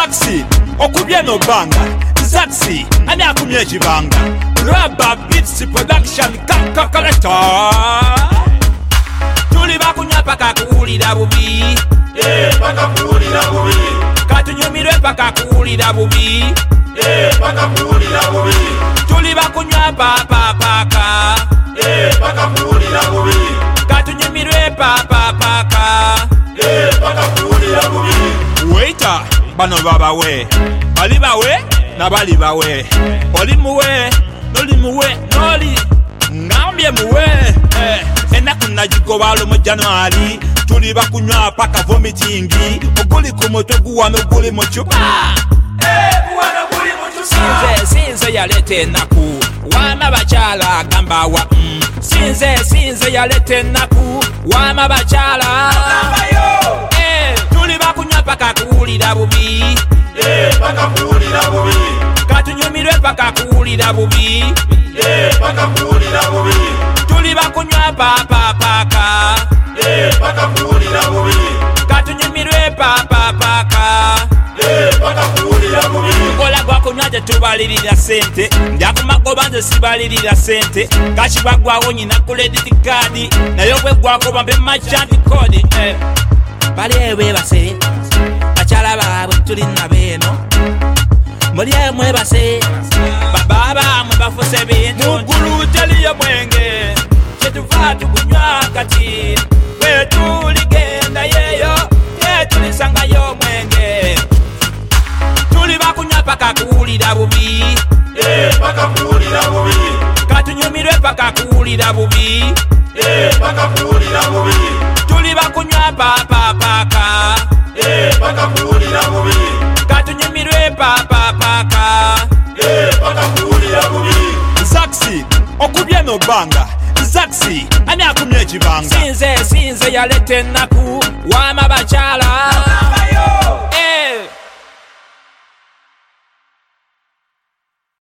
Zaxi okubye no banga Zaxi ani akumye jibanga Rubber Beats Production collector Tuli bakunya paka kuwulira bubi paka kuwulira bubi katunyumirwe paka kuwulira bubi paka kuwulira bubi tuli bakunywa paka paka kuwulira bubi katunyumirwe paka paka kuwulira bubi Waiter bano babawe bali bawe na bali bawe oli muwe noli muwe noli ngambye muwe enaku nagigoba mu January tuli bakunywa paka vomiting oguli ku mutwe guwano guli mu cupa guwano guli mu cupa sinze yaleta enaku wama bakyala gamba wa sinze yaleta enaku wama bakyala tuli bakunywa paka kuwulira bubi paka kuwulira bubi katunyumirwe paka kuwulira bubi paka kuwulira bubi tuli bakunywa paka paka kuwulira bubi katunyumirwe paka paka kuwulira bubi kola gwakunywa tetubalirira sente ndyakumagoba nze sibalirira sente kashibagwawo nyina credit card naye bwe gwakoba mbe merchant code bali ebwebase bakyala baabwe tuli nabeeno muli mwebase bababa mwe bafuse bintu muggulu taliyo mwenge kyetuva tukunywa kati bwetuligenda yeyo yetulisangayo mwenge tuli bakunywa paka kuwulira bubi paka kuwulira bubi katunyumirwe paka kuwulira bubi paka kuwulira bubi tuli bakunywa paka paka kuwulira bubi katunyumirwe paka paka kuwulira bubi Zaxi okubye no banga Zaxi ani akumye jibanga sinze yaleta enaku wama bakyala